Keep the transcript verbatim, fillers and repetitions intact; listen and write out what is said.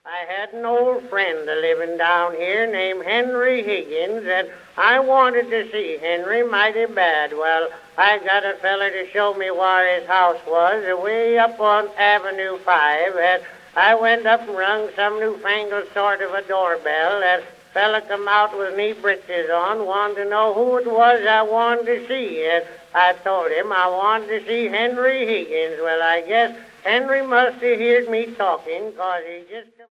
I had an old friend a living down here named Henry Higgins, and I wanted to see Henry mighty bad. Well, I got a feller to show me where his house was, way up on Avenue five, and I went up and rung some newfangled sort of a doorbell, and fella come out with knee breeches on, wanted to know who it was I wanted to see, and I told him I wanted to see Henry Higgins. Well, I guess Henry must have heard me talking, 'cause he just...